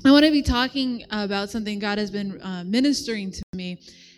I want to be talking about something God has been ministering to me,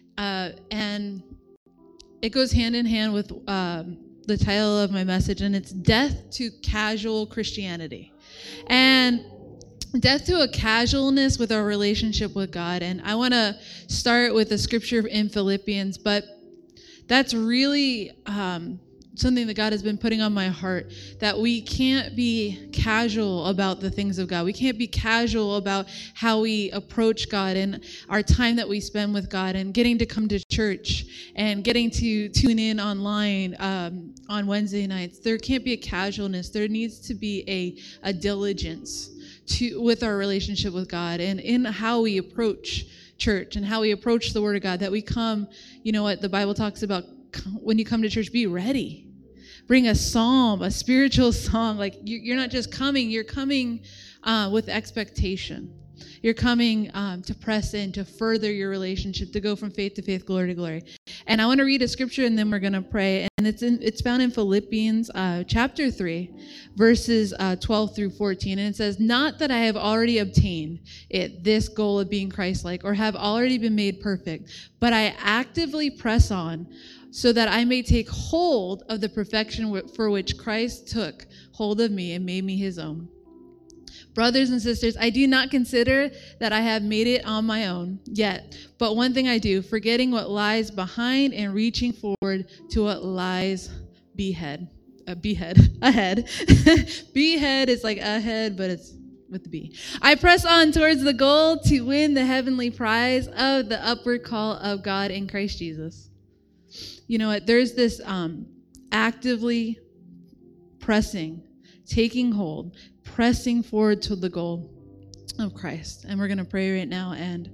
and it goes hand in hand with the title of my message, and it's Death to Casual Christianity. And death to a casualness with our relationship with God. And I want to start with a scripture in Philippians, but that's really something that God has been putting on my heart, that we can't be casual about the things of God. We can't be casual about how we approach God and our time that we spend with God and getting to come to church and getting to tune in online on Wednesday nights. There can't be a casualness. There needs to be a diligence with our relationship with God and in how we approach church and how we approach the Word of God, that we come, you know what the Bible talks about, when you come to church, be ready. Bring a psalm, a spiritual song. Like you're not just coming, you're coming with expectation. You're coming to press in, to further your relationship, to go from faith to faith, glory to glory. And I want to read a scripture and then we're going to pray. And it's found in Philippians chapter 3, verses 12 through 14. And it says, "Not that I have already obtained this goal of being Christ-like, or have already been made perfect, but I actively press on, so that I may take hold of the perfection for which Christ took hold of me and made me his own. Brothers and sisters, I do not consider that I have made it on my own yet, but one thing I do, forgetting what lies behind and reaching forward to what lies ahead. Ahead. Behead is like ahead, but it's with the B. I press on towards the goal to win the heavenly prize of the upward call of God in Christ Jesus." You know what? There's this actively pressing, taking hold, pressing forward to the goal of Christ. And we're going to pray right now. And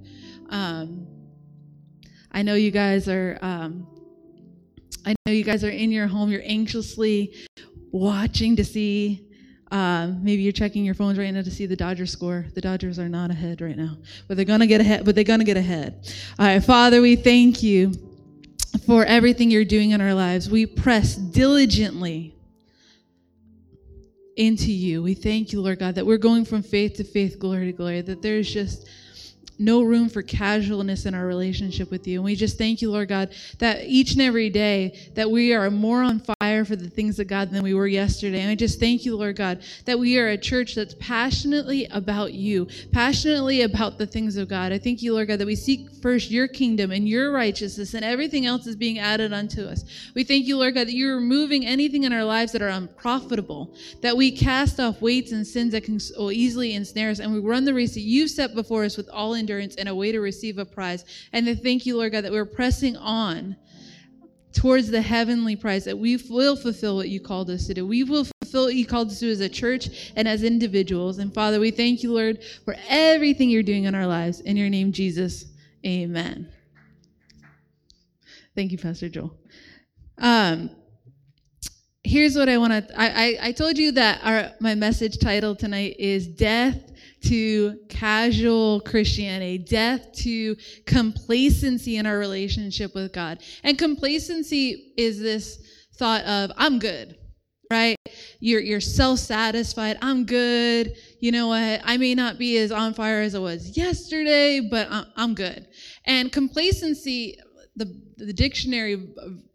I know you guys are in your home. You're anxiously watching to see. Maybe you're checking your phones right now to see the Dodgers score. The Dodgers are not ahead right now, but they're gonna get ahead. All right, Father, we thank you for everything you're doing in our lives. We press diligently into you. We thank you, Lord God, that we're going from faith to faith, glory to glory, that there's just no room for casualness in our relationship with you. And we just thank you, Lord God, that each and every day that we are more on fire for the things of God than we were yesterday. And I just thank you, Lord God, that we are a church that's passionately about you, passionately about the things of God. I thank you, Lord God, that we seek first your kingdom and your righteousness, and everything else is being added unto us. We thank you, Lord God, that you're removing anything in our lives that are unprofitable, that we cast off weights and sins that can so easily ensnare us, and we run the race that you've set before us with all endurance and a way to receive a prize. And I thank you, Lord God, that we're pressing on towards the heavenly prize, that we will fulfill what you called us to do. We will fulfill what you called us to do as a church and as individuals. And Father, we thank you, Lord, for everything you're doing in our lives. In your name, Jesus, amen. Thank you, Pastor Joel. Here's what I want to, I told you that my message title tonight is Death to Casual Christianity, death to complacency in our relationship with God. And complacency is this thought of, I'm good, right? You're self-satisfied. I'm good. You know what? I may not be as on fire as I was yesterday, but I'm good. And complacency, the dictionary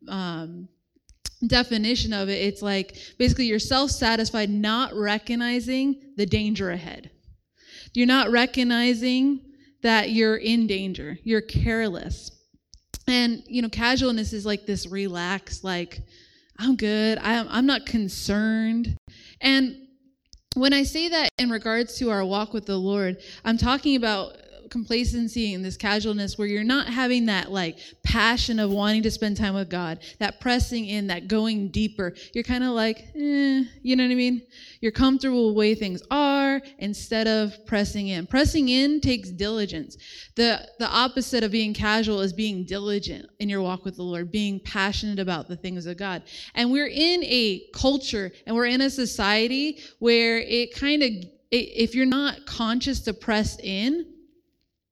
definition of it, it's like basically you're self-satisfied, not recognizing the danger ahead. You're not recognizing that you're in danger. You're careless. And, you know, casualness is like this relaxed, like, I'm good. I'm not concerned. And when I say that in regards to our walk with the Lord, I'm talking about complacency and this casualness where you're not having that like passion of wanting to spend time with God, that pressing in, that going deeper. You're kind of like, you know what I mean? You're comfortable with the way things are instead of pressing in. Pressing in takes diligence. The opposite of being casual is being diligent in your walk with the Lord, being passionate about the things of God. And we're in a culture and we're in a society where it kind of, if you're not conscious to press in,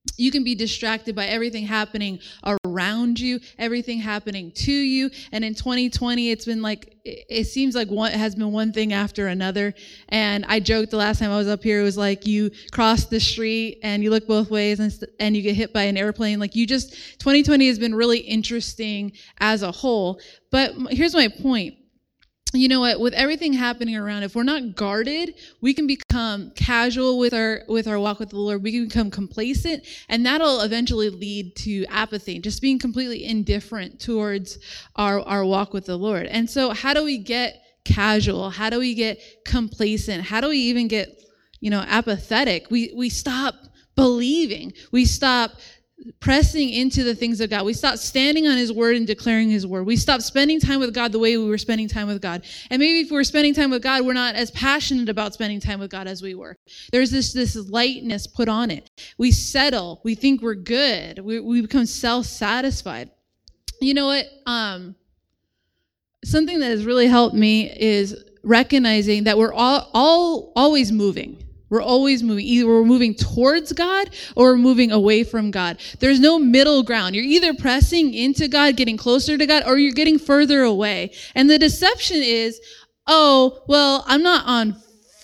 You can be distracted by everything happening around you, everything happening to you. And in 2020, it's been like, it seems like it has been one thing after another. And I joked the last time I was up here, it was like you cross the street and you look both ways and you get hit by an airplane. 2020 has been really interesting as a whole. But here's my point. You know what? With everything happening around, if we're not guarded, we can become casual with our walk with the Lord. We can become complacent, and that'll eventually lead to apathy, just being completely indifferent towards our walk with the Lord. And so, how do we get casual? How do we get complacent? How do we even get, apathetic? We stop believing. We stop pressing into the things of God. We stop standing on his word and declaring his word. We stop spending time with God the way we were spending time with God. And maybe if we're spending time with God, we're not as passionate about spending time with God as we were. There's this lightness put on it. We settle. We think we're good. We become self-satisfied. You know what? Something that has really helped me is recognizing that we're all always moving. We're always moving. Either we're moving towards God or we're moving away from God. There's no middle ground. You're either pressing into God, getting closer to God, or you're getting further away. And the deception is, I'm not on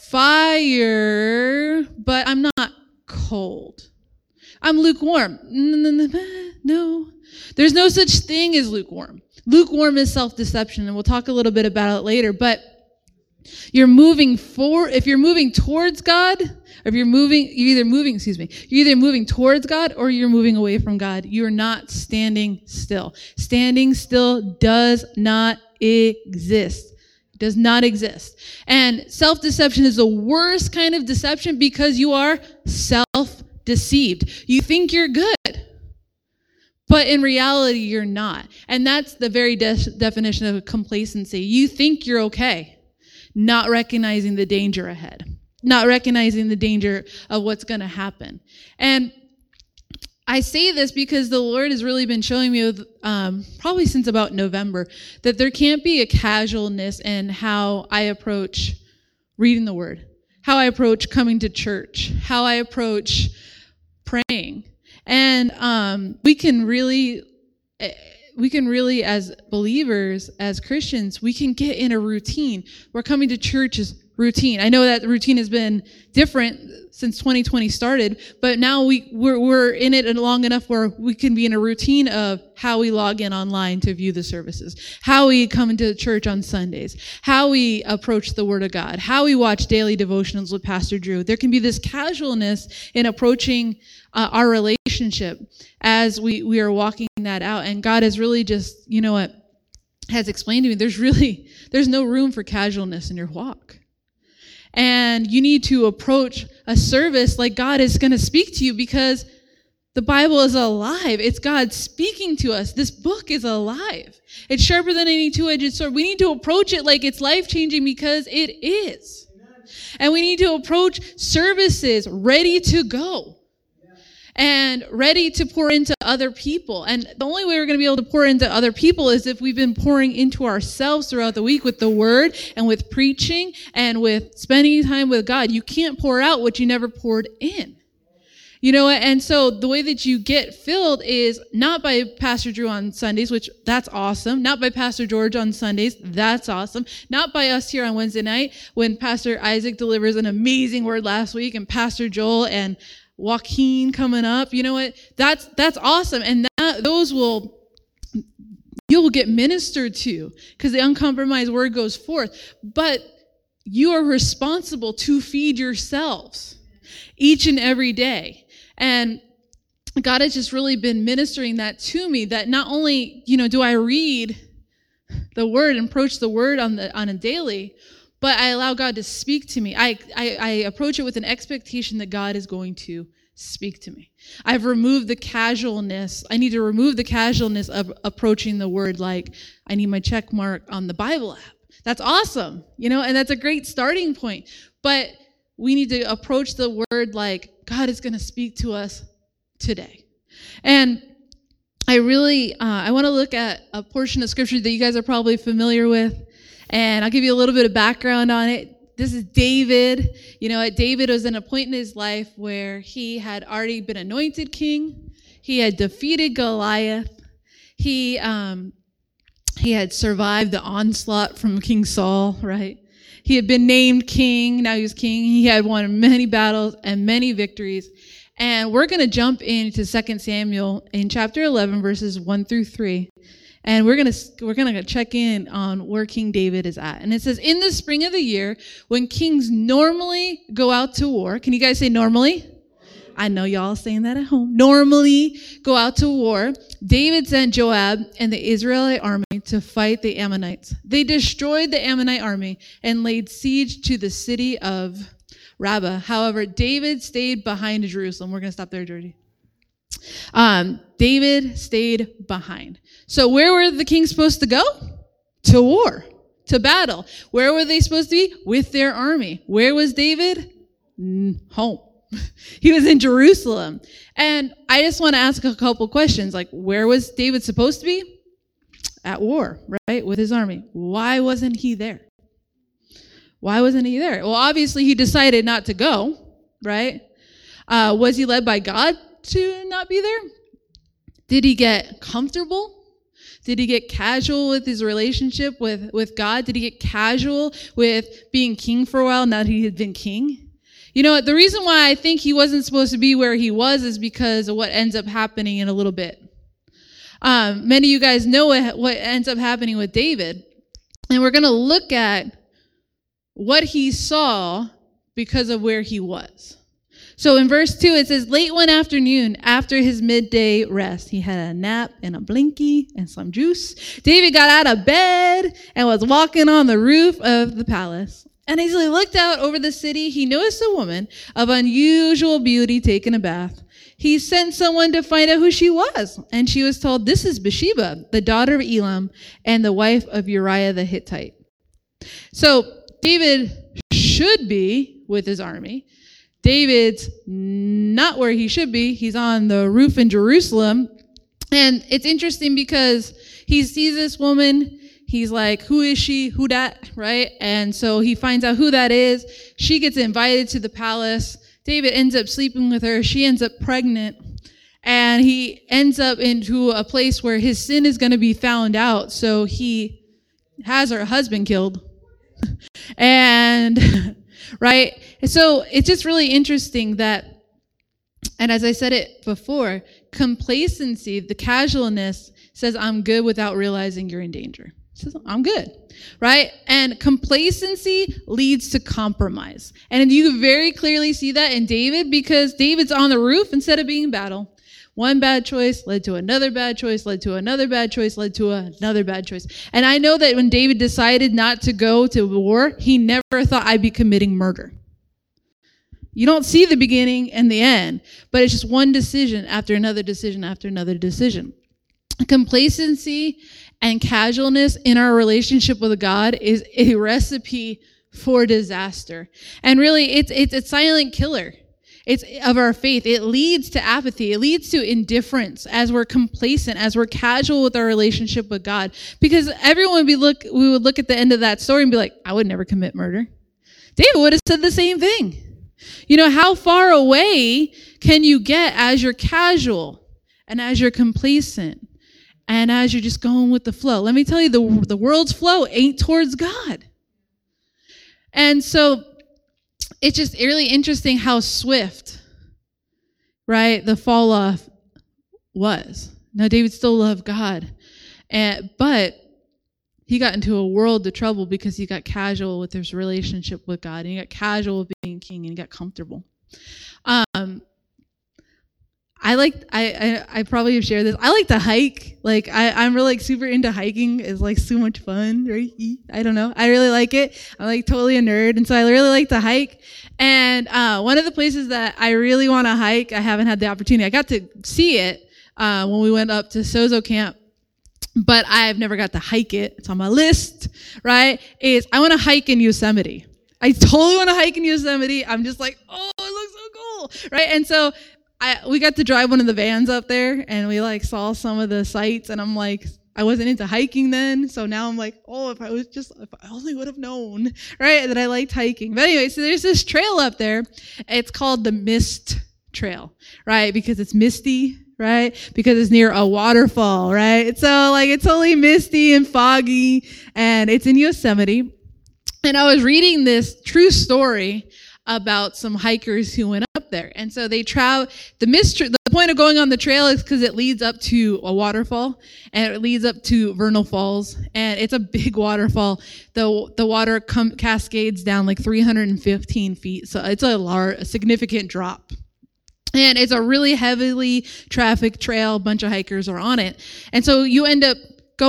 fire, but I'm not cold. I'm lukewarm. No. There's no such thing as lukewarm. Lukewarm is self-deception, and we'll talk a little bit about it later, but you're moving forward. If you're moving towards God, or you're either moving towards God or you're moving away from God. You're not standing still. Standing still does not exist. It does not exist. And self-deception is the worst kind of deception because you are self-deceived. You think you're good, but in reality, you're not. And that's the very definition of complacency. You think you're okay, not recognizing the danger ahead, not recognizing the danger of what's going to happen. And I say this because the Lord has really been showing me, probably since about November, that there can't be a casualness in how I approach reading the Word, how I approach coming to church, how I approach praying. And we can really, as believers, as Christians, we can get in a routine where coming to church is routine. I know that the routine has been different since 2020 started, but now we're in it long enough where we can be in a routine of how we log in online to view the services, how we come into church on Sundays, how we approach the Word of God, how we watch daily devotionals with Pastor Drew. There can be this casualness in approaching our relationship as we are walking that out. And God has really just, has explained to me, there's no room for casualness in your walk. And you need to approach a service like God is going to speak to you, because the Bible is alive. It's God speaking to us. This book is alive. It's sharper than any two-edged sword. We need to approach it like it's life-changing, because it is. And we need to approach services ready to go and ready to pour into other people. And the only way we're going to be able to pour into other people is if we've been pouring into ourselves throughout the week with the Word and with preaching and with spending time with God. You can't pour out what you never poured in. And so the way that you get filled is not by Pastor Drew on Sundays, which that's awesome. Not by Pastor George on Sundays. That's awesome. Not by us here on Wednesday night when Pastor Isaac delivers an amazing word last week, and Pastor Joel and Joaquin coming up. You know what? That's awesome. And you'll get ministered to because the uncompromised word goes forth. But you are responsible to feed yourselves each and every day. And God has just really been ministering that to me, that not only, do I read the Word and approach the Word on a daily, but I allow God to speak to me. I approach it with an expectation that God is going to speak to me. I've removed the casualness. I need to remove the casualness of approaching the Word like I need my check mark on the Bible app. That's awesome, and that's a great starting point. But we need to approach the Word like God is going to speak to us today. And I really, I want to look at a portion of Scripture that you guys are probably familiar with. And I'll give you a little bit of background on it. This is David. You know, David was in a point in his life where he had already been anointed king. He had defeated Goliath. He had survived the onslaught from King Saul, right? He had been named king. Now he was king. He had won many battles and many victories. And we're going to jump into 2 Samuel in chapter 11, verses 1 through 3. And we're gonna check in on where King David is at. And it says, in the spring of the year, when kings normally go out to war. Can you guys say normally? I know y'all saying that at home. Normally go out to war. David sent Joab and the Israelite army to fight the Ammonites. They destroyed the Ammonite army and laid siege to the city of Rabbah. However, David stayed behind Jerusalem. We're going to stop there, Georgie. David stayed behind. So where were the kings supposed to go? To war, to battle. Where were they supposed to be? With their army. Where was David? Home. He was in Jerusalem. And I just want to ask a couple questions. Like, where was David supposed to be? At war, right? With his army. Why wasn't he there? Why wasn't he there? Well, obviously he decided not to go, right? Was he led by God to not be there? Did he get comfortable? Did he get casual with his relationship with God? Did he get casual with being king for a while now that he had been king? You know, the reason why I think he wasn't supposed to be where he was is because of what ends up happening in a little bit. Many of you guys know what ends up happening with David. And we're going to look at what he saw because of where he was. So in verse 2, it says, late one afternoon, after his midday rest, he had a nap and a Blinky and some juice. David got out of bed and was walking on the roof of the palace. And as he looked out over the city, he noticed a woman of unusual beauty taking a bath. He sent someone to find out who she was. And she was told, this is Bathsheba, the daughter of Elam and the wife of Uriah the Hittite. So David should be with his army. David's not where he should be. He's on the roof in Jerusalem. And it's interesting because he sees this woman. He's like, who is she? Who dat? Right? And so he finds out who that is. She gets invited to the palace. David ends up sleeping with her. She ends up pregnant. And he ends up into a place where his sin is going to be found out. So he has her husband killed. And, right? So it's just really interesting that, and as I said it before, complacency, the casualness, says, I'm good without realizing you're in danger. Says, I'm good, right? And complacency leads to compromise. And you very clearly see that in David because David's on the roof instead of being in battle. One bad choice led to another bad choice, led to another bad choice, led to another bad choice. And I know that when David decided not to go to war, he never thought I'd be committing murder. You don't see the beginning and the end, but it's just one decision after another decision after another decision. Complacency and casualness in our relationship with God is a recipe for disaster. And really, it's a silent killer. It's of our faith. It leads to apathy. It leads to indifference as we're complacent, as we're casual with our relationship with God. Because everyone we would look at the end of that story and be like, I would never commit murder. David would have said the same thing. You know, how far away can you get as you're casual and as you're complacent? And as you're just going with the flow. Let me tell you, the world's flow ain't towards God. And so it's just really interesting how swift, right, the fall off was. Now, David still loved God. But he got into a world of trouble because he got casual with his relationship with God. And he got casual with being king and he got comfortable. I probably have shared this. I like to hike. Like I'm really super into hiking. It's like so much fun, right? I don't know. I really like it. I'm like totally a nerd. And so I really like to hike. And one of the places that I really want to hike, I haven't had the opportunity. I got to see it when we went up to Sozo Camp, but I've never got to hike it. It's on my list, right? Is I want to hike in Yosemite. I totally want to hike in Yosemite. I'm just like, oh, it looks so cool, right? And so we got to drive one of the vans up there and we like saw some of the sights and I'm like, I wasn't into hiking then, so now I'm like, oh, if I only would have known, right, that I liked hiking. But anyway, so there's this trail up there. It's called the Mist Trail, right, because it's misty, right, because it's near a waterfall, right? So, like, it's totally misty and foggy, and it's in Yosemite. And I was reading this true story about some hikers who went up there. And so they travel, the point of going on the trail is because it leads up to a waterfall, and it leads up to Vernal Falls, and it's a big waterfall. The water cascades down like 315 feet, so it's a significant drop. And it's a really heavily trafficked trail. A bunch of hikers are on it. And so you end up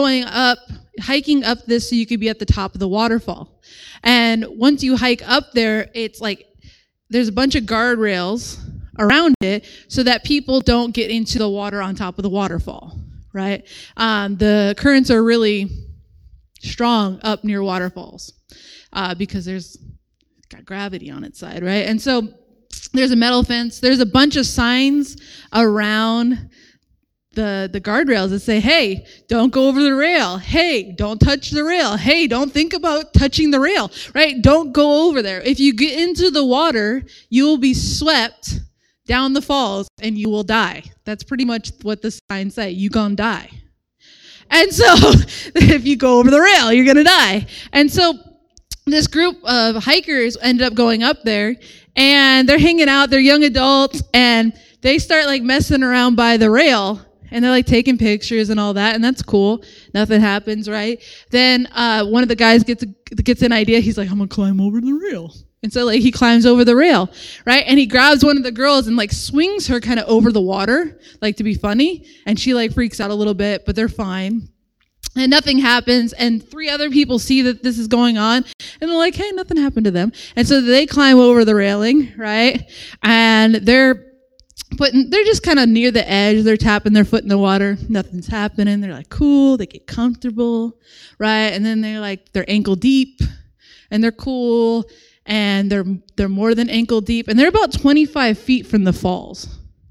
hiking up this so you could be at the top of the waterfall. And once you hike up there, it's like there's a bunch of guardrails around it so that people don't get into the water on top of the waterfall, right? The currents are really strong up near waterfalls because it's got gravity on its side, right? And so there's a metal fence. There's a bunch of signs around the guardrails that say, hey, don't go over the rail. Hey, don't touch the rail. Hey, don't think about touching the rail, right? Don't go over there. If you get into the water, you will be swept down the falls and you will die. That's pretty much what the signs say. You gonna die. And so if you go over the rail, you're gonna die. And so this group of hikers ended up going up there, and they're hanging out. They're young adults, and they start like messing around by the rail. And they're like taking pictures and all that, and that's cool. Nothing happens, right? Then one of the guys gets an idea. He's like, I'm gonna climb over the rail. And so like he climbs over the rail, right? And he grabs one of the girls and like swings her kind of over the water, like to be funny. And she like freaks out a little bit, but they're fine. And nothing happens. And 3 other people see that this is going on, and they're like, hey, nothing happened to them. And so they climb over the railing, right? And they're just kind of near the edge. They're tapping their foot in the water. Nothing's happening. They're like, cool. They get comfortable, right? And then they're ankle deep, and they're cool, and they're more than ankle deep, and they're about 25 feet from the falls.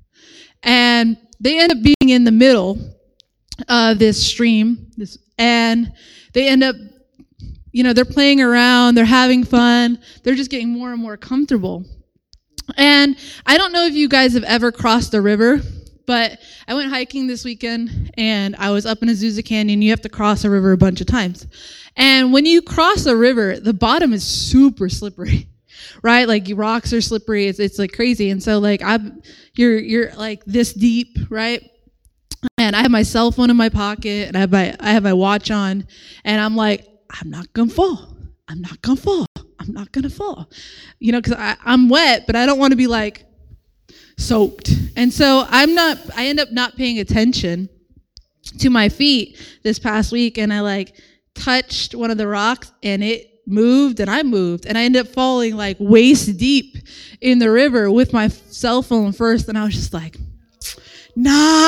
And they end up being in the middle of this stream, and they end up, they're playing around. They're having fun. They're just getting more and more comfortable. And I don't know if you guys have ever crossed a river, but I went hiking this weekend, and I was up in Azusa Canyon. You have to cross a river a bunch of times. And when you cross a river, the bottom is super slippery, right? Like rocks are slippery. It's like crazy. And so like you're like this deep, right? And I have my cell phone in my pocket, and I have my watch on, and I'm like, I'm not gonna fall. I'm not gonna fall. I'm not going to fall, because I'm wet, but I don't want to be like soaked. And so I end up not paying attention to my feet this past week. And I like touched one of the rocks, and it moved, and I moved, and I ended up falling like waist deep in the river with my cell phone first. And I was just like, nah,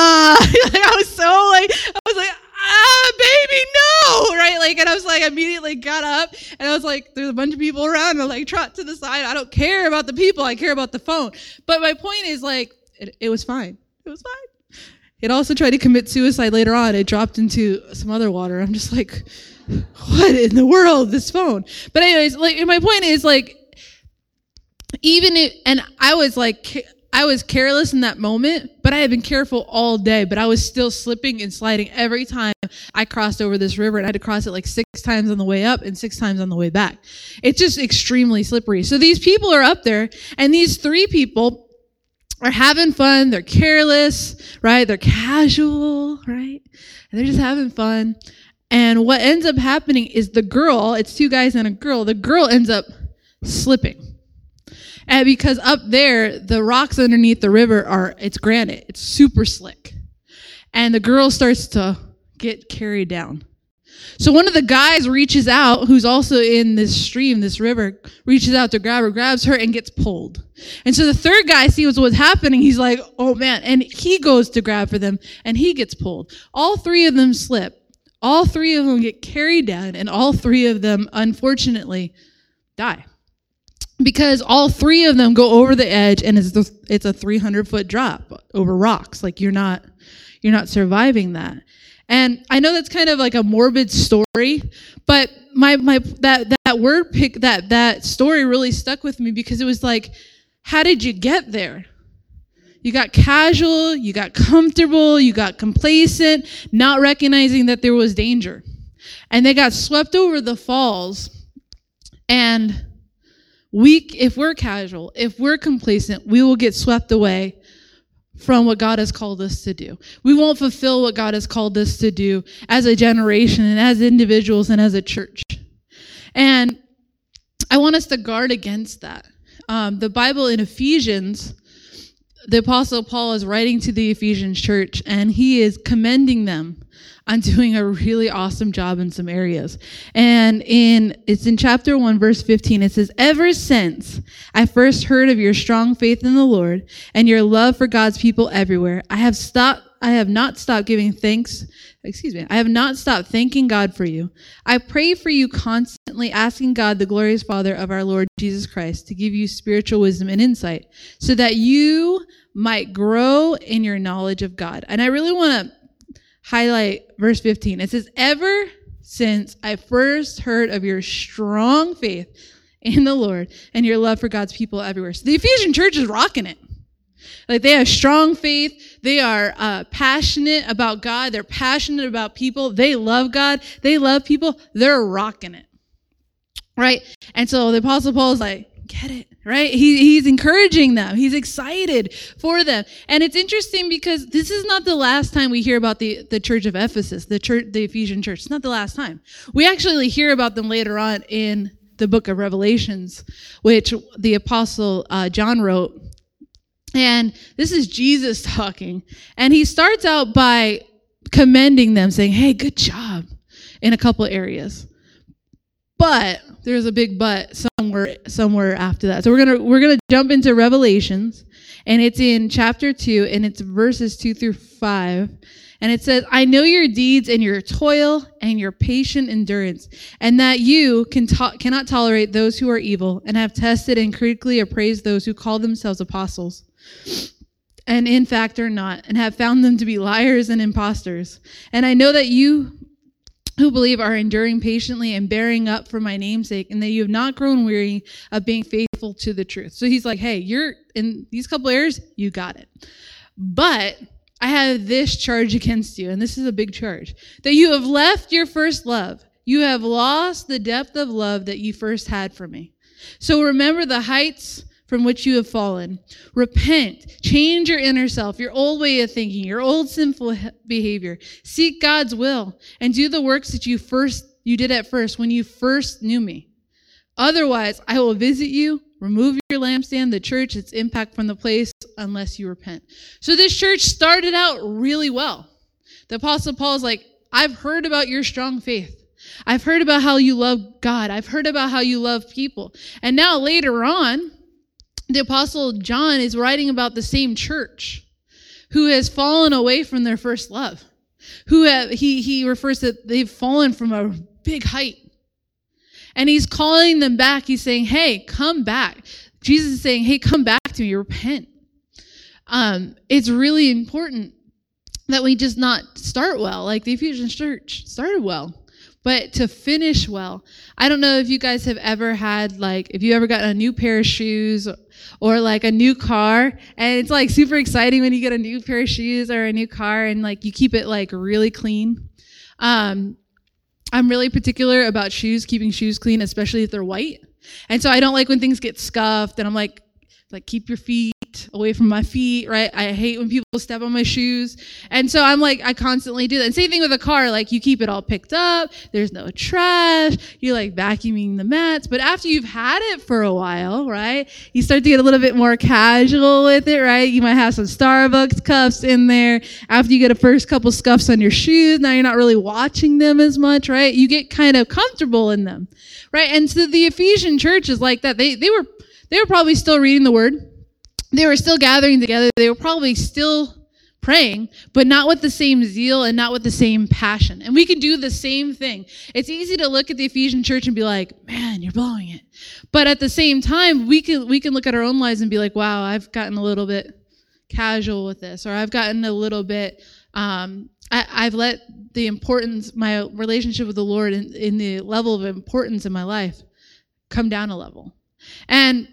I was like, baby, no, right? Like, and I was like, immediately got up, and I was like, there's a bunch of people around, and I like trot to the side. I don't care about the people. I care about the phone. But my point is like, it was fine. It was fine. It also tried to commit suicide later on. It dropped into some other water. I'm just like, what in the world, this phone? But anyways, like, my point is like, and I was careless in that moment, but I had been careful all day, but I was still slipping and sliding every time I crossed over this river, and I had to cross it like 6 times on the way up and 6 times on the way back. It's just extremely slippery. So these people are up there, and these 3 people are having fun. They're careless, right? They're casual, right? And they're just having fun. And what ends up happening is the girl, it's 2 guys and a girl, the girl ends up slipping. And because up there, the rocks underneath the river it's granite. It's super slick. And the girl starts to get carried down. So one of the guys reaches out, who's also in this stream, this river, reaches out to grab her, grabs her, and gets pulled. And so the 3rd guy sees what's happening. He's like, oh man. And he goes to grab for them, and he gets pulled. All 3 of them slip. All 3 of them get carried down, and all 3 of them, unfortunately, die. Because all 3 of them go over the edge, and it's a 300-foot drop over rocks. Like you're not surviving that. And I know that's kind of like a morbid story, but that word pick that story really stuck with me because it was like, how did you get there? You got casual, you got comfortable, you got complacent, not recognizing that there was danger. And they got swept over the falls. And if we're casual, if we're complacent, we will get swept away from what God has called us to do. We won't fulfill what God has called us to do as a generation and as individuals and as a church. And I want us to guard against that. The Bible in Ephesians, the Apostle Paul is writing to the Ephesian church, and he is commending them on doing a really awesome job in some areas. And it's in chapter 1, verse 15. It says, "Ever since I first heard of your strong faith in the Lord and your love for God's people everywhere, I have not stopped thanking God for you. I pray for you constantly, asking God, the glorious Father of our Lord Jesus Christ, to give you spiritual wisdom and insight so that you might grow in your knowledge of God." And I really want to highlight verse 15. It says, "Ever since I first heard of your strong faith in the Lord and your love for God's people everywhere." So the Ephesian church is rocking it. Like, they have strong faith. They are passionate about God. They're passionate about people. They love God. They love people. They're rocking it. Right? And so the Apostle Paul is like, get it, right? He's encouraging them. He's excited for them. And it's interesting because this is not the last time we hear about the church of Ephesus, the Ephesian church. It's not the last time. We actually hear about them later on in the book of Revelations, which the Apostle John wrote. And this is Jesus talking. And he starts out by commending them, saying, hey, good job, in a couple areas. But there's a big but somewhere after that. So we're gonna jump into Revelations, and it's in chapter 2, and it's verses 2 through 5. And it says, "I know your deeds and your toil and your patient endurance, and that you cannot tolerate those who are evil, and have tested and critically appraised those who call themselves apostles, and in fact are not, and have found them to be liars and impostors. And I know that you who believe are enduring patiently and bearing up for my name's sake, and that you have not grown weary of being faithful to the truth." So he's like, hey, you're in these couple areas, you got it. But I have this charge against you, and this is a big charge, that you have left your first love. You have lost the depth of love that you first had for me. So remember the heights from which you have fallen. Repent, change your inner self, your old way of thinking, your old sinful behavior. Seek God's will and do the works that you did at first when you first knew me. Otherwise, I will visit you, remove your lampstand, the church, its impact from the place, unless you repent. So this church started out really well. The Apostle Paul is like, I've heard about your strong faith. I've heard about how you love God. I've heard about how you love people. And now later on, the Apostle John is writing about the same church who has fallen away from their first love. He refers to they've fallen from a big height. And he's calling them back. He's saying, hey, come back. Jesus is saying, hey, come back to me, repent. It's really important that we just not start well, like the Ephesian church started well, but to finish well. I don't know if you guys have ever had, like, if you ever gotten a new pair of shoes or like a new car, and it's like super exciting when you get a new pair of shoes or a new car and like you keep it like really clean. I'm really particular about keeping shoes clean, especially if they're white. And so I don't like when things get scuffed, and I'm like keep your feet away from my feet, right? I hate when people step on my shoes. And so I'm like, I constantly do that. And same thing with a car, like you keep it all picked up, there's no trash, you're like vacuuming the mats. But after you've had it for a while, right, you start to get a little bit more casual with it, right? You might have some Starbucks cups in there. After you get a first couple scuffs on your shoes, now you're not really watching them as much, right? You get kind of comfortable in them, right? And so the Ephesian church is like that. They were probably still reading the word. They were still gathering together. They were probably still praying, but not with the same zeal and not with the same passion. And we can do the same thing. It's easy to look at the Ephesian church and be like, man, you're blowing it. But at the same time, we can look at our own lives and be like, wow, I've gotten a little bit casual with this, or I've gotten a little bit I've let my relationship with the Lord in the level of importance in my life come down a level. And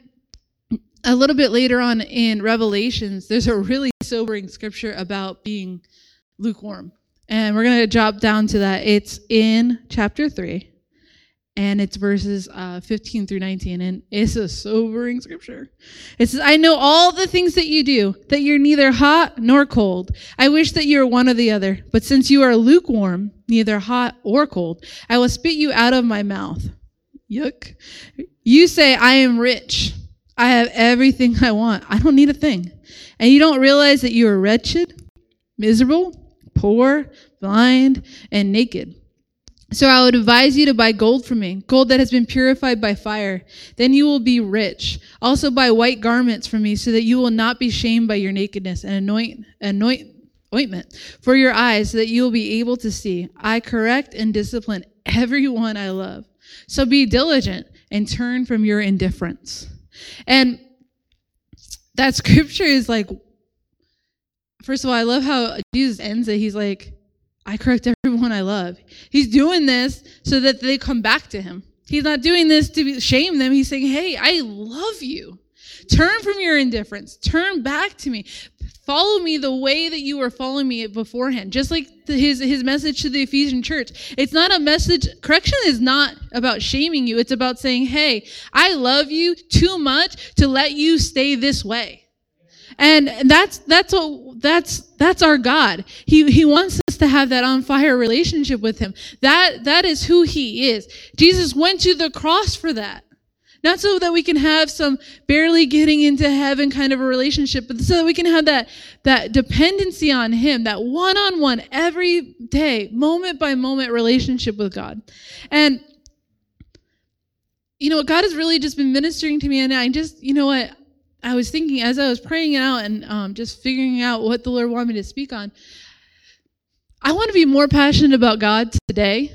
a little bit later on in Revelations, there's a really sobering scripture about being lukewarm. And we're going to drop down to that. It's in chapter 3, and it's verses 15 through 19. And it's a sobering scripture. It says, I know all the things that you do, that you're neither hot nor cold. I wish that you were one or the other. But since you are lukewarm, neither hot or cold, I will spit you out of my mouth. Yuck. You say, I am rich. I have everything I want. I don't need a thing. And you don't realize that you are wretched, miserable, poor, blind, and naked. So I would advise you to buy gold from me, gold that has been purified by fire. Then you will be rich. Also buy white garments from me so that you will not be shamed by your nakedness, and anoint ointment for your eyes so that you will be able to see. I correct and discipline everyone I love. So be diligent and turn from your indifference. And that scripture is like, first of all, I love how Jesus ends it. He's like, I correct everyone I love. He's doing this so that they come back to him. He's not doing this to shame them. He's saying, hey, I love you. Turn from your indifference. Turn back to me. Follow me the way that you were following me beforehand. Just like his message to the Ephesian church. It's not a message. Correction is not about shaming you. It's about saying, hey, I love you too much to let you stay this way. And that's our God. He wants us to have that on fire relationship with him. That is who he is. Jesus went to the cross for that. Not so that we can have some barely getting into heaven kind of a relationship, but so that we can have that dependency on him, that one-on-one, every day, moment by moment relationship with God. And God has really just been ministering to me, and I just, I was thinking as I was praying it out and just figuring out what the Lord wanted me to speak on. I want to be more passionate about God today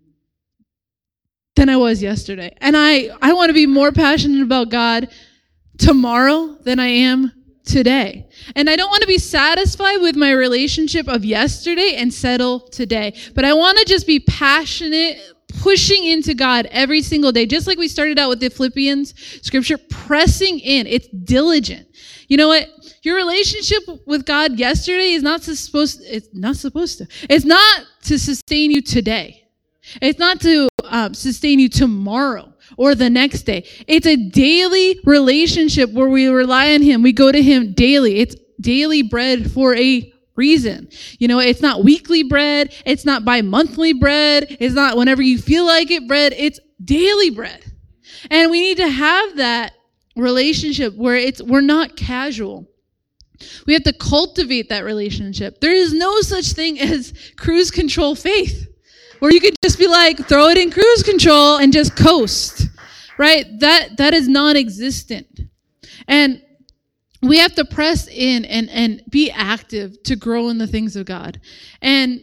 than I was yesterday. And I want to be more passionate about God tomorrow than I am today. And I don't want to be satisfied with my relationship of yesterday and settle today. But I want to just be passionate, pushing into God every single day. Just like we started out with the Philippians scripture, pressing in. It's diligent. You know what? Your relationship with God yesterday is not supposed to. It's not to sustain you today. It's not to sustain you tomorrow or the next day. It's a daily relationship where we rely on him. We go to him daily. It's daily bread for a reason. It's not weekly bread. It's not bi-monthly bread. It's not whenever you feel like it bread. It's daily bread. And we need to have that relationship where we're not casual. We have to cultivate that relationship. There is no such thing as cruise control faith, where you could just be like, throw it in cruise control and just coast, right? That is non-existent. And we have to press in and be active to grow in the things of God. And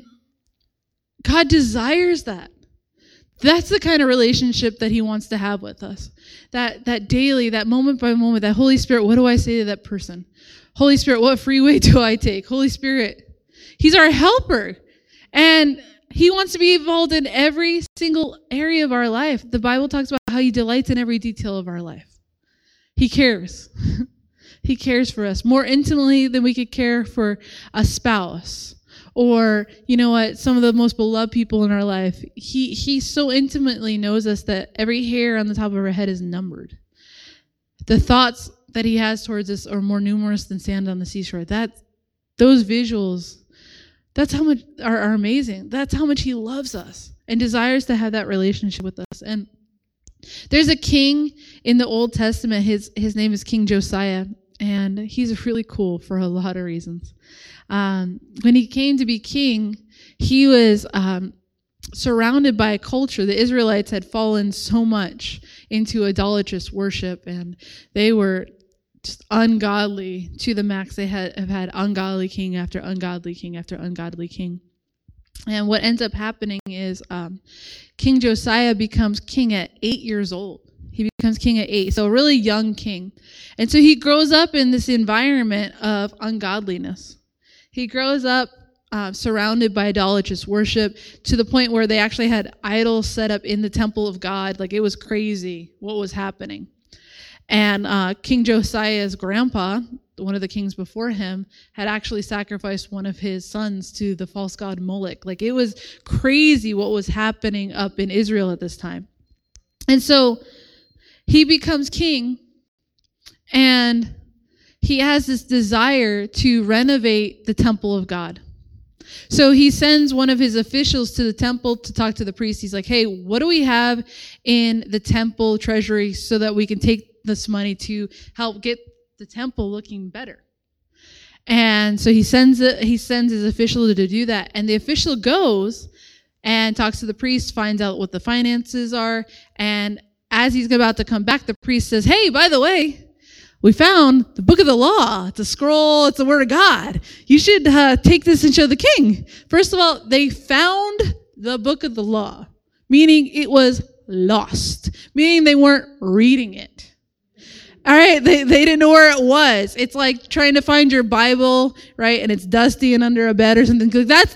God desires that. That's the kind of relationship that he wants to have with us. That daily, that moment by moment, that Holy Spirit, what do I say to that person? Holy Spirit, what freeway do I take? Holy Spirit, he's our helper. And he wants to be involved in every single area of our life. The Bible talks about how he delights in every detail of our life. He cares. He cares for us more intimately than we could care for a spouse or, some of the most beloved people in our life. He so intimately knows us that every hair on the top of our head is numbered. The thoughts that he has towards us are more numerous than sand on the seashore. Those visuals, that's how much are amazing. That's how much he loves us and desires to have that relationship with us. And there's a king in the Old Testament. His name is King Josiah, and he's really cool for a lot of reasons. When he came to be king, he was surrounded by a culture. The Israelites had fallen so much into idolatrous worship, and they were just ungodly to the max. They have had ungodly king after ungodly king after ungodly king. And what ends up happening is King Josiah becomes king at 8 years old. He becomes king at 8, so a really young king. And so he grows up in this environment of ungodliness. He grows up surrounded by idolatrous worship to the point where they actually had idols set up in the temple of God. Like, it was crazy what was happening. And King Josiah's grandpa, one of the kings before him, had actually sacrificed one of his sons to the false god Moloch. Like, it was crazy what was happening up in Israel at this time. And so he becomes king, and he has this desire to renovate the temple of God. So he sends one of his officials to the temple to talk to the priest. He's like, hey, what do we have in the temple treasury so that we can take this money to help get the temple looking better? And so he sends his official to do that. And the official goes and talks to the priest, finds out what the finances are. And as he's about to come back, the priest says, hey, by the way, we found the book of the law. It's a scroll. It's the word of God. You should take this and show the king. First of all, they found the book of the law, meaning it was lost, meaning they weren't reading it. All right, they didn't know where it was. It's like trying to find your Bible, right? And it's dusty and under a bed or something. That's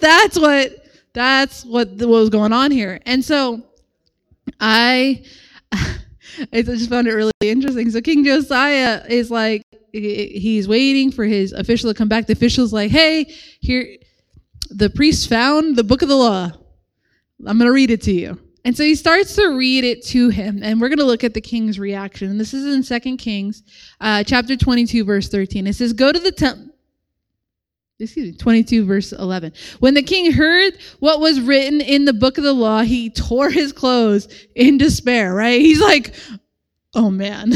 what was going on here. And so I just found it really interesting. So King Josiah is like, he's waiting for his official to come back. The official's like, hey, here, the priest found the book of the law. I'm going to read it to you. And so he starts to read it to him, and we're going to look at the king's reaction. And this is in 2 Kings, chapter 22, verse 13. It says, go to the temple. 22, verse 11. When the king heard what was written in the book of the law, he tore his clothes in despair, right? He's like, oh man,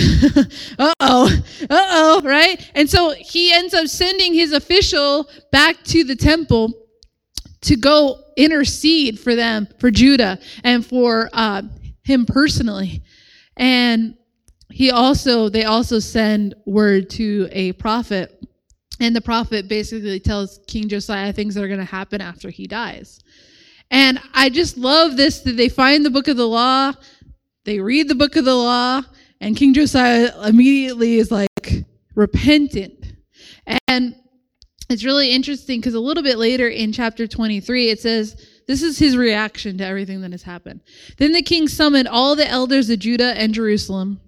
uh-oh, right? And so he ends up sending his official back to the temple to go intercede for them, for Judah, and for him personally. And they also send word to a prophet. And the prophet basically tells King Josiah things that are going to happen after he dies. And I just love this, that they find the book of the law, they read the book of the law, and King Josiah immediately is like repentant. And it's really interesting because a little bit later in chapter 23, it says, this is his reaction to everything that has happened. Then the king summoned all the elders of Judah and Jerusalem.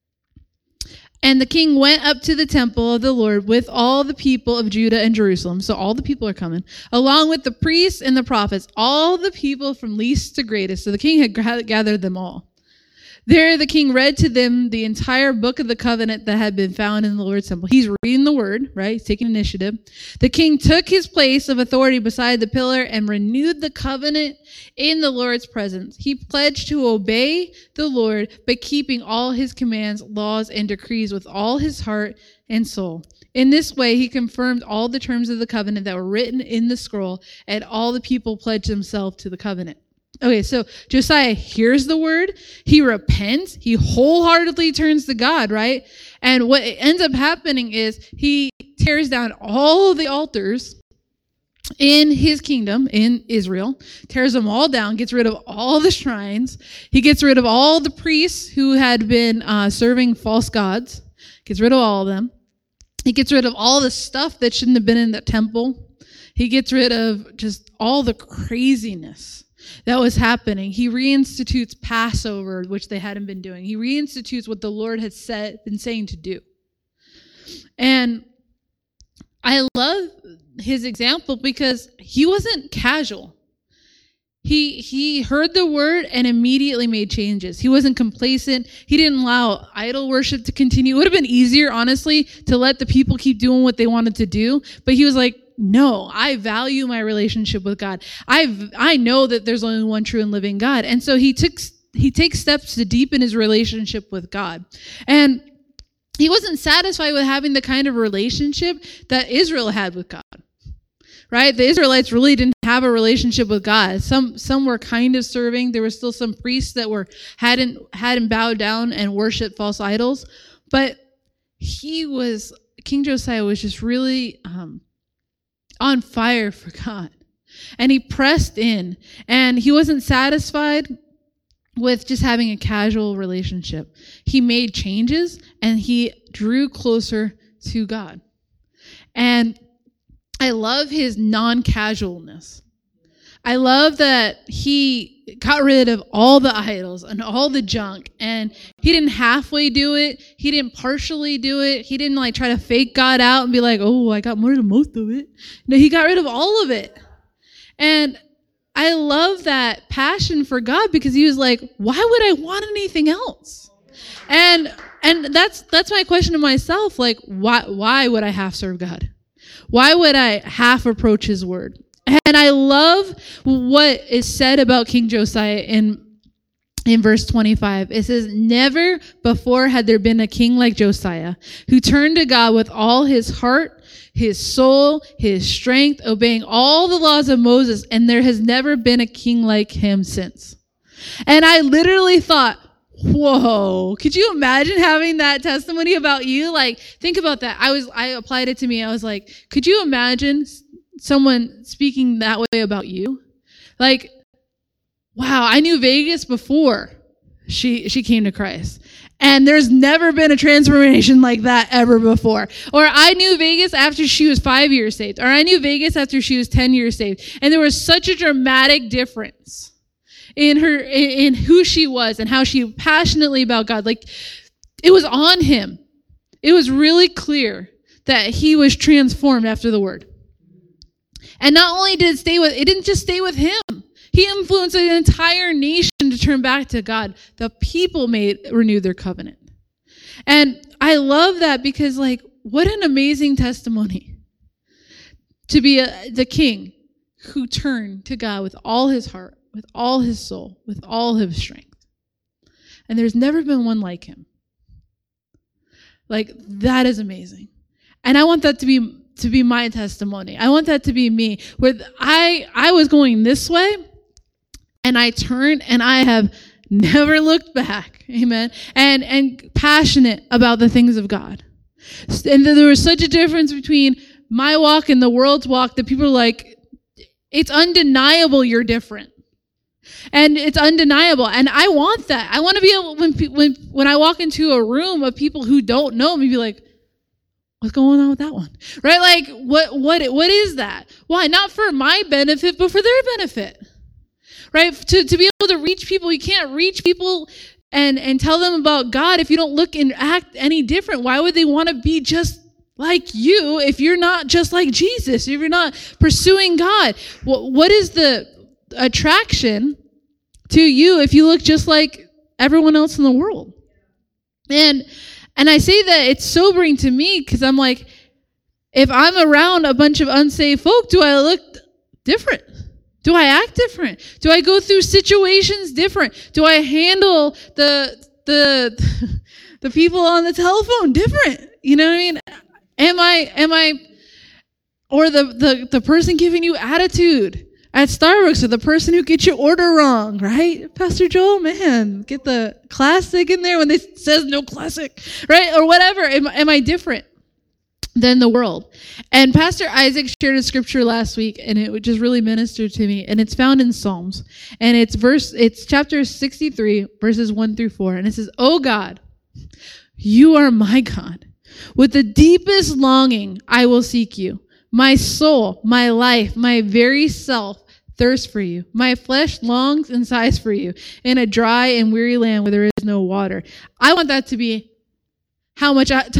And the king went up to the temple of the Lord with all the people of Judah and Jerusalem. So all the people are coming, along with the priests and the prophets, all the people from least to greatest. So the king had gathered them all. There the king read to them the entire book of the covenant that had been found in the Lord's temple. He's reading the word, right? He's taking initiative. The king took his place of authority beside the pillar and renewed the covenant in the Lord's presence. He pledged to obey the Lord by keeping all his commands, laws, and decrees with all his heart and soul. In this way, he confirmed all the terms of the covenant that were written in the scroll, and all the people pledged themselves to the covenant. Okay, so Josiah hears the word, he repents, he wholeheartedly turns to God, right? And what ends up happening is he tears down all the altars in his kingdom, in Israel, tears them all down, gets rid of all the shrines, he gets rid of all the priests who had been serving false gods, gets rid of all of them. He gets rid of all the stuff that shouldn't have been in the temple. He gets rid of just all the craziness that was happening. He reinstitutes Passover, which they hadn't been doing. He reinstitutes what the Lord had been saying to do. And I love his example because he wasn't casual. He heard the word and immediately made changes. He wasn't complacent. He didn't allow idol worship to continue. It would have been easier, honestly, to let the people keep doing what they wanted to do. But he was like, no, I value my relationship with God. I know that there's only one true and living God. And so he takes steps to deepen his relationship with God. And he wasn't satisfied with having the kind of relationship that Israel had with God. Right? The Israelites really didn't have a relationship with God. Some were kind of serving. There were still some priests that hadn't bowed down and worshiped false idols. But King Josiah was just really on fire for God. And he pressed in. And he wasn't satisfied with just having a casual relationship. He made changes and he drew closer to God. And I I love his non-casualness. I love that he got rid of all the idols and all the junk, and he didn't halfway do it. He didn't partially do it. He didn't like try to fake God out and be like, oh, I got more than most of it. No, he got rid of all of it. And I love that passion for God, because he was like, why would I want anything else? And that's my question to myself. Like, why would I half serve God? Why would I half approach his word? And I love what is said about King Josiah in verse 25. It says, never before had there been a king like Josiah, who turned to God with all his heart, his soul, his strength, obeying all the laws of Moses, and there has never been a king like him since. And I literally thought, whoa, could you imagine having that testimony about you? Like, think about that. I applied it to me. I was like, could you imagine someone speaking that way about you? Like, wow, I knew Vegas before she came to Christ. And there's never been a transformation like that ever before. Or I knew Vegas after she was 5 years saved. Or I knew Vegas after she was 10 years saved. And there was such a dramatic difference in who she was and how she passionately about God. Like, it was on him. It was really clear that he was transformed after the word. And not only did it didn't just stay with him. He influenced an entire nation to turn back to God. The people renewed their covenant. And I love that, because like, what an amazing testimony to be the king who turned to God with all his heart, with all his soul, with all his strength. And there's never been one like him. Like, that is amazing. And I want that to be my testimony. I want that to be me, where I was going this way, and I turned, and I have never looked back. Amen. And passionate about the things of God. And there was such a difference between my walk and the world's walk that people are like, it's undeniable you're different. And it's undeniable. And I want that. I want to be able, when I walk into a room of people who don't know me, be like, what's going on with that one? Right? Like, what is that? Why? Not for my benefit, but for their benefit. Right? To be able to reach people, you can't reach people and tell them about God if you don't look and act any different. Why would they want to be just like you if you're not just like Jesus, if you're not pursuing God? What is the attraction to you if you look just like everyone else in the world? And I say that it's sobering to me, because I'm like, if I'm around a bunch of unsaved folk, do I look different? Do I act different? Do I go through situations different? Do I handle the people on the telephone different? You know what I mean? Am I or the person giving you attitude at Starbucks, or the person who gets your order wrong, right? Pastor Joel, man, get the classic in there when it says no classic, right? Or whatever. Am I different than the world? And Pastor Isaac shared a scripture last week, and it just really ministered to me. And it's found in Psalms, and it's chapter 63, verses 1-4. And it says, "Oh God, you are my God. With the deepest longing, I will seek you. My soul, my life, my very self thirsts for you. My flesh longs and sighs for you in a dry and weary land where there is no water." I want that to be how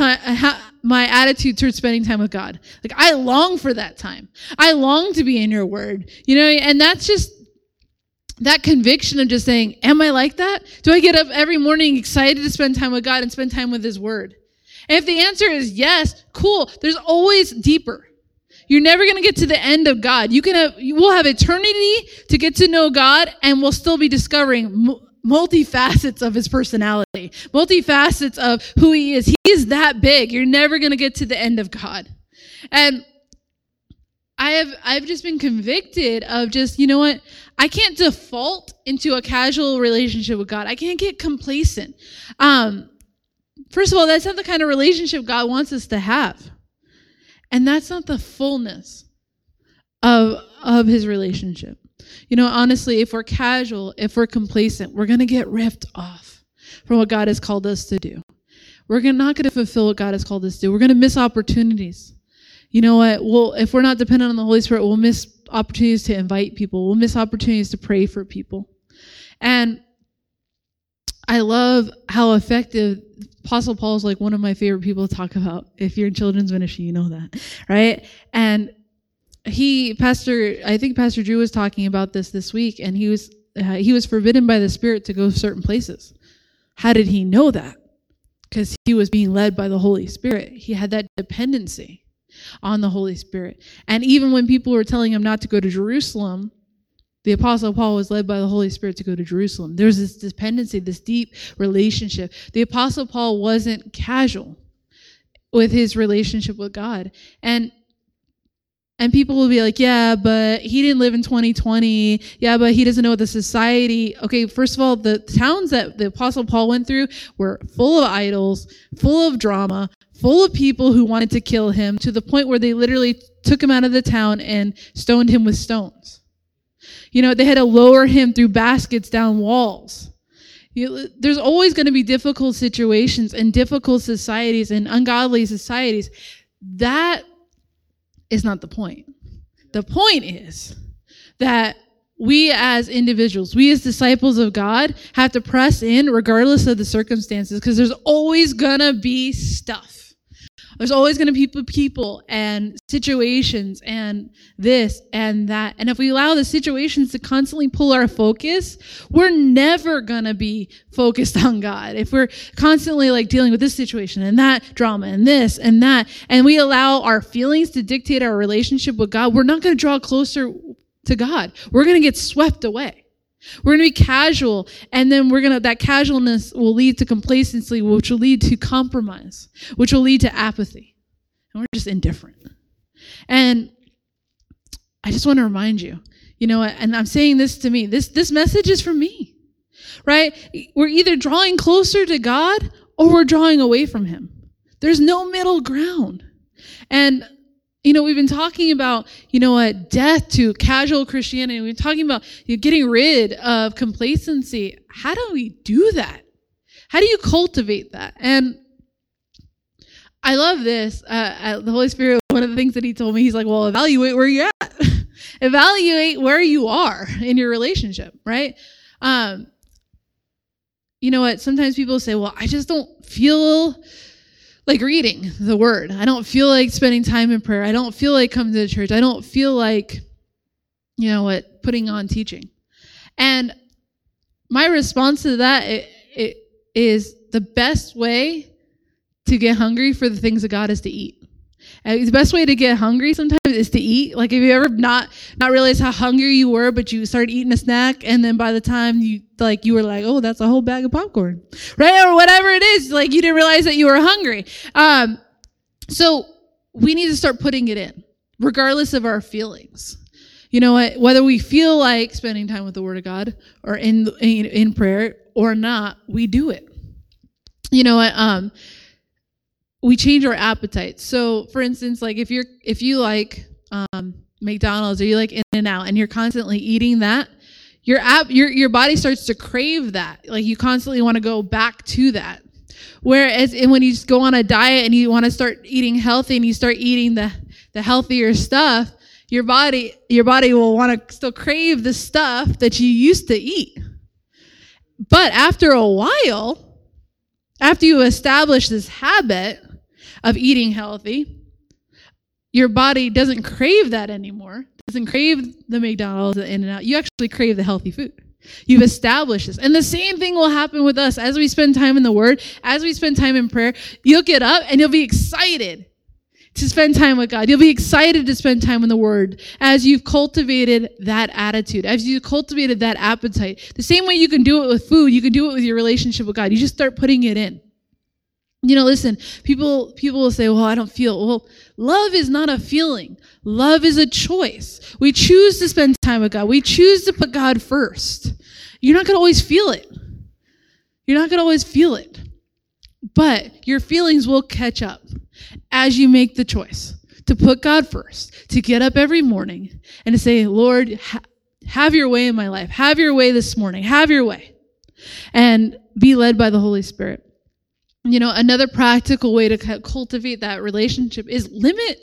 my attitude towards spending time with God. Like, I long for that time. I long to be in your word. You know, and that's just that conviction of just saying, am I like that? Do I get up every morning excited to spend time with God and spend time with his word? And if the answer is yes, cool. There's always deeper. You're never going to get to the end of God. We'll have eternity to get to know God, and we'll still be discovering multifacets of his personality, multifacets of who he is. He is that big. You're never going to get to the end of God. And I've just been convicted of just, you know what? I can't default into a casual relationship with God. I can't get complacent. First of all, that's not the kind of relationship God wants us to have. And that's not the fullness of his relationship. You know, honestly, if we're casual, if we're complacent, we're going to get ripped off from what God has called us to do. We're not going to fulfill what God has called us to do. We're going to miss opportunities. You know what? Well, if we're not dependent on the Holy Spirit, we'll miss opportunities to invite people. We'll miss opportunities to pray for people. And I love how effective Apostle Paul is, like one of my favorite people to talk about. If you're in children's ministry, you know that, right? And I think Pastor Drew was talking about this week, and he was forbidden by the Spirit to go certain places. How did he know that? Because he was being led by the Holy Spirit. He had that dependency on the Holy Spirit. And even when people were telling him not to go to Jerusalem, the Apostle Paul was led by the Holy Spirit to go to Jerusalem. There's this dependency, this deep relationship. The Apostle Paul wasn't casual with his relationship with God. And people will be like, yeah, but he didn't live in 2020. Yeah, but he doesn't know the society. Okay, first of all, the towns that the Apostle Paul went through were full of idols, full of drama, full of people who wanted to kill him, to the point where they literally took him out of the town and stoned him with stones. You know, they had to lower him through baskets down walls. There's always going to be difficult situations and difficult societies and ungodly societies. That is not the point. The point is that we as individuals, we as disciples of God, have to press in regardless of the circumstances, because there's always going to be stuff. There's always going to be people and situations and this and that. And if we allow the situations to constantly pull our focus, we're never going to be focused on God. If we're constantly like dealing with this situation and that drama and this and that, and we allow our feelings to dictate our relationship with God, we're not going to draw closer to God. We're going to get swept away. We're going to be casual, and then that casualness will lead to complacency, which will lead to compromise, which will lead to apathy. And we're just indifferent. And I just want to remind you, you know, and I'm saying this to me, this message is for me, right? We're either drawing closer to God or we're drawing away from him. There's no middle ground. And you know, we've been talking about, you know what, death to casual Christianity. We've been talking about getting rid of complacency. How do we do that? How do you cultivate that? And I love this. The Holy Spirit, one of the things that he told me, he's like, well, evaluate where you're at. Evaluate where you are in your relationship, right? You know what, sometimes people say, well, I just don't feel like reading the word. I don't feel like spending time in prayer. I don't feel like coming to the church. I don't feel like, you know what, putting on teaching. And my response to that it is the best way to get hungry for the things of God is to eat. And the best way to get hungry sometimes is to eat. Like, if you ever not realized how hungry you were, but you started eating a snack, and then by the time you were like, oh, that's a whole bag of popcorn, right? Or whatever it is, like you didn't realize that you were hungry. So we need to start putting it in, regardless of our feelings. You know what? Whether we feel like spending time with the Word of God or in prayer or not, we do it. You know what? We change our appetites. So, for instance, like if you like McDonald's or you like In-N-Out and you're constantly eating that, your body starts to crave that. Like, you constantly want to go back to that. Whereas when you just go on a diet and you want to start eating healthy and you start eating the healthier stuff, your body will want to still crave the stuff that you used to eat. But after a while, after you establish this habit of eating healthy, your body doesn't crave that anymore. Doesn't crave the McDonald's, the In-N-Out. You actually crave the healthy food. You've established this. And the same thing will happen with us as we spend time in the Word, as we spend time in prayer. You'll get up and you'll be excited to spend time with God. You'll be excited to spend time in the Word as you've cultivated that attitude, as you've cultivated that appetite. The same way you can do it with food, you can do it with your relationship with God. You just start putting it in. You know, listen, people will say, well, I don't feel. Well, love is not a feeling. Love is a choice. We choose to spend time with God. We choose to put God first. You're not going to always feel it. You're not going to always feel it. But your feelings will catch up as you make the choice to put God first, to get up every morning and to say, Lord, have your way in my life. Have your way this morning. Have your way. And be led by the Holy Spirit. You know, another practical way to cultivate that relationship is limit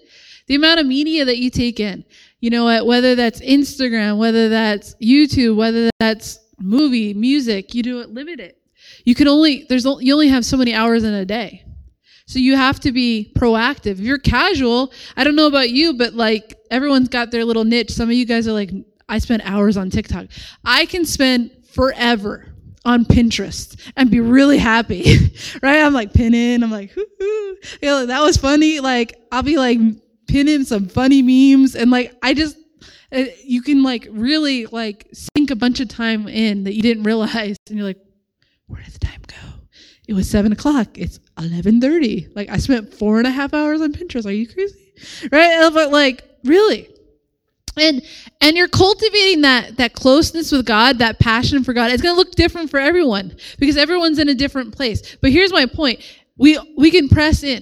The amount of media that you take in, you know what, whether that's Instagram, whether that's YouTube, whether that's movie, music, you do it, limit it. You only have so many hours in a day. So you have to be proactive. If you're casual, I don't know about you, but like everyone's got their little niche. Some of you guys are like, I spend hours on TikTok. I can spend forever on Pinterest and be really happy, right? I'm like pinning. I'm like, hoo-hoo. You know, that was funny. Like I'll be like pinning some funny memes, and like you can like really like sink a bunch of time in that you didn't realize, and you're like, where did the time go? It was 7:00. It's 11:30. Like I spent 4.5 hours on Pinterest. Are you crazy? Right? But like really. And you're cultivating that closeness with God, that passion for God. It's going to look different for everyone because everyone's in a different place. But here's my point. We can press in.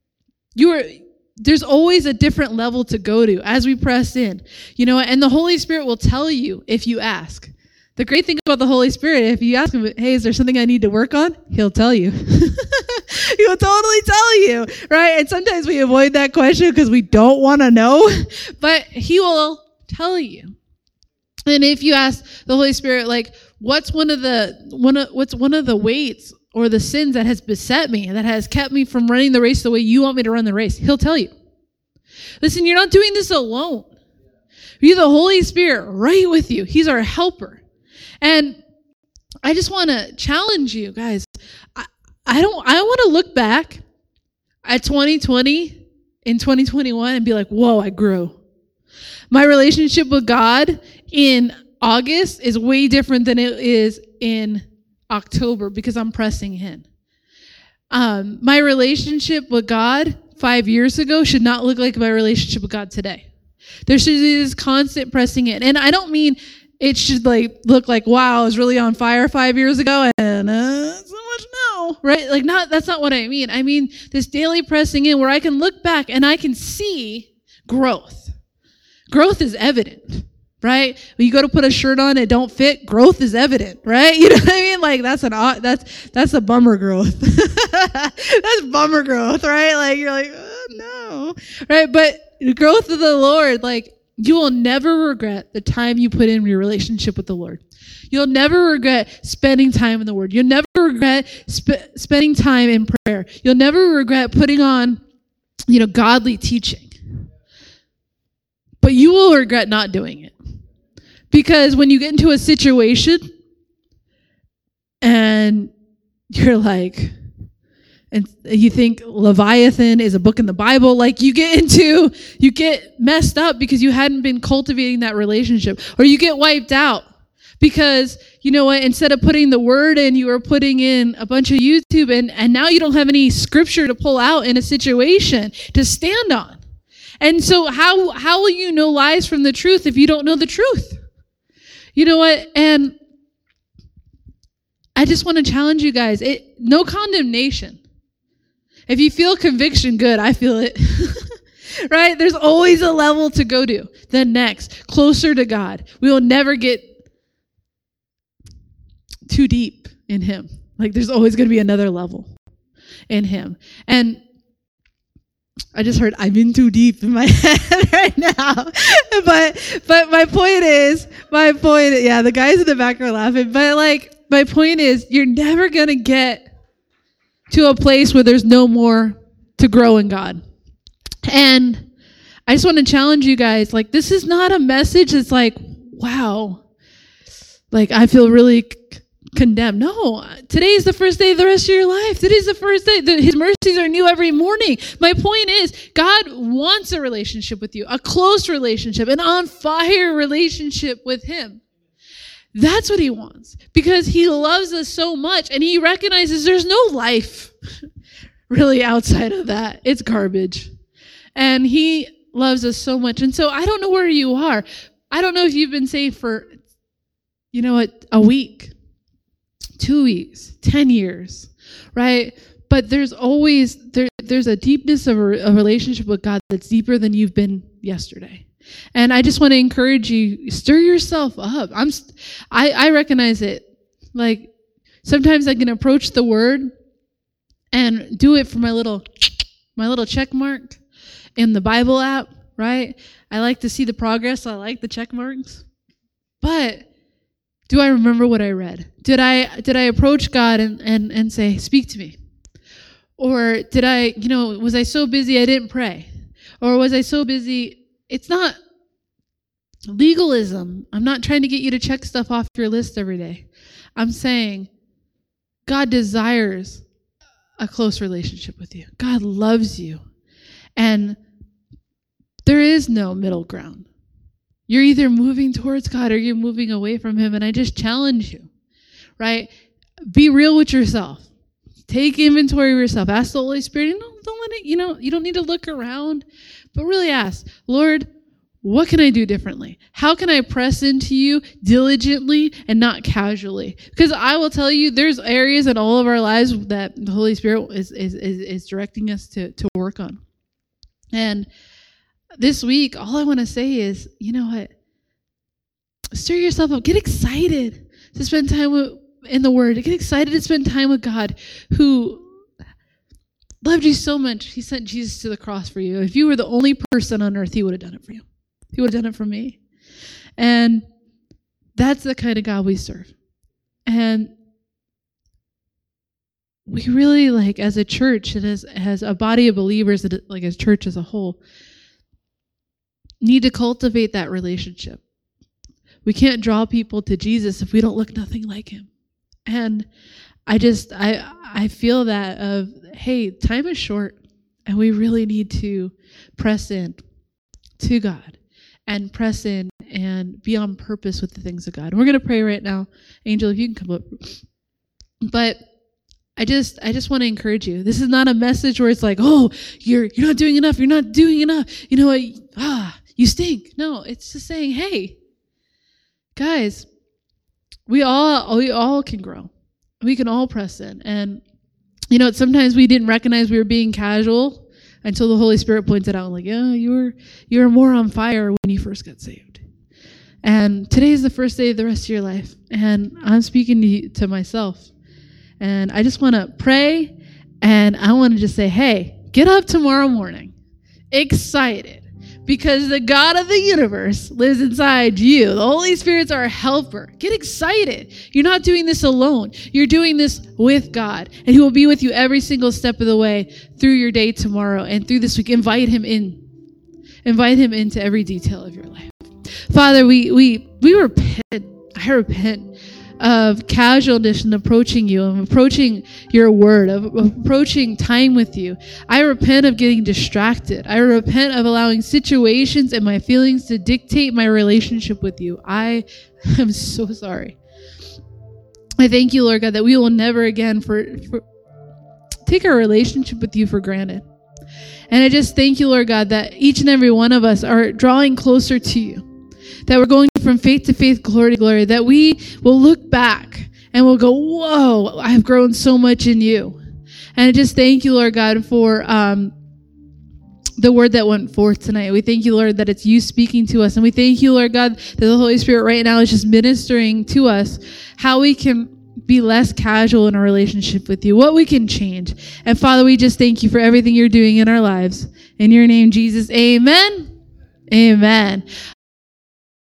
There's always a different level to go to as we press in. You know, and the Holy Spirit will tell you if you ask. The great thing about the Holy Spirit, if you ask him, hey, is there something I need to work on? He'll tell you. He'll totally tell you, right? And sometimes we avoid that question because we don't want to know, but he will tell you. And if you ask the Holy Spirit, like, what's one of the weights or the sins that has beset me, that has kept me from running the race the way you want me to run the race? He'll tell you. Listen, you're not doing this alone. You have the Holy Spirit right with you. He's our helper. And I just want to challenge you guys. I want to look back at 2020 in 2021 and be like, whoa, I grew. My relationship with God in August is way different than it is in October because I'm pressing in. My relationship with God 5 years ago should not look like my relationship with God today. There should be this constant pressing in. And I don't mean it should like look like, wow, I was really on fire 5 years ago and so much now, right? Like that's not what I mean. I mean this daily pressing in where I can look back and I can see growth. Growth is evident, right? When you go to put a shirt on, it don't fit, growth is evident, right? You know what I mean? Like that's a bummer growth. That's bummer growth, right? Like you're like, oh, no, right? But the growth of the Lord, like, you will never regret the time you put in your relationship with the Lord. You'll never regret spending time in the Word. You'll never regret spending time in prayer. You'll never regret putting on, godly teaching. But you will regret not doing it. Because when you get into a situation and you're like, and you think Leviathan is a book in the Bible, like you get messed up because you hadn't been cultivating that relationship, or you get wiped out because, you know what, instead of putting the word in, you were putting in a bunch of YouTube and now you don't have any scripture to pull out in a situation to stand on. And so how will you know lies from the truth if you don't know the truth? You know what? And I just want to challenge you guys. No condemnation. If you feel conviction, good. I feel it. Right? There's always a level to go to. Then next, closer to God. We will never get too deep in Him. Like there's always going to be another level in Him. And I just heard I'm in too deep in my head right now. But my point is, yeah, the guys in the back are laughing. But like my point is, you're never going to get to a place where there's no more to grow in God. And I just want to challenge you guys, like, this is not a message that's like, wow, like, I feel really condemned. No, today is the first day of the rest of your life. Today's the first day. His mercies are new every morning. My point is, God wants a relationship with you, a close relationship, an on-fire relationship with Him. That's what He wants because He loves us so much and He recognizes there's no life really outside of that. It's garbage. And He loves us so much. And so I don't know where you are. I don't know if you've been saved for, a week, 2 weeks, 10 years, right? But there's always, there's a deepness of a relationship with God that's deeper than you've been yesterday. And I just want to encourage you, stir yourself up. I recognize it. Like sometimes I can approach the word and do it for my little check mark. in the Bible app, right? I like to see the progress. I like the check marks. But do I remember what I read? Did I approach God and say, speak to me? Or did I, was I so busy I didn't pray? Or was I so busy? It's not legalism. I'm not trying to get you to check stuff off your list every day. I'm saying God desires a close relationship with you. God loves you. And there is no middle ground. You're either moving towards God or you're moving away from him. And I just challenge you, right? Be real with yourself. Take inventory of yourself. Ask the Holy Spirit. Don't let it, you don't need to look around, but really ask, Lord, what can I do differently? How can I press into you diligently and not casually? Because I will tell you, there's areas in all of our lives that the Holy Spirit is directing us to work on. And this week, all I want to say is, you know what? Stir yourself up. Get excited to spend time in the Word. Get excited to spend time with God, who loved you so much. He sent Jesus to the cross for you. If you were the only person on earth, he would have done it for you. He would have done it for me. And that's the kind of God we serve. And we really, as a church and as a body of believers, like as church as a whole, need to cultivate that relationship. We can't draw people to Jesus if we don't look nothing like him. And I feel that of, hey, time is short and we really need to press in to God and press in and be on purpose with the things of God. And we're going to pray right now. Angel, if you can come up. But I just want to encourage you. This is not a message where it's like, oh, you're not doing enough. You're not doing enough. You know what? You stink. No, it's just saying, hey, guys, we all can grow. We can all press in. And sometimes we didn't recognize we were being casual until the Holy Spirit points it out. Like, yeah, you were more on fire when you first got saved. And today is the first day of the rest of your life. And I'm speaking to myself. And I just want to pray. And I want to just say, hey, get up tomorrow morning excited. Because the God of the universe lives inside you. The Holy Spirit's our helper. Get excited. You're not doing this alone. You're doing this with God. And he will be with you every single step of the way through your day tomorrow and through this week. Invite him in. Invite him into every detail of your life. Father, we repent. I repent of casualness in approaching you, of approaching your word, of approaching time with you. I repent of getting distracted. I repent of allowing situations and my feelings to dictate my relationship with you. I am so sorry. I thank you, Lord God, that we will never again take our relationship with you for granted. And I just thank you, Lord God, that each and every one of us are drawing closer to you. That we're going from faith to faith, glory to glory, that we will look back and we'll go, whoa, I've grown so much in you. And I just thank you, Lord God, for the word that went forth tonight. We thank you, Lord, that it's you speaking to us. And we thank you, Lord God, that the Holy Spirit right now is just ministering to us how we can be less casual in our relationship with you, what we can change. And Father, we just thank you for everything you're doing in our lives. In your name, Jesus, amen. Amen.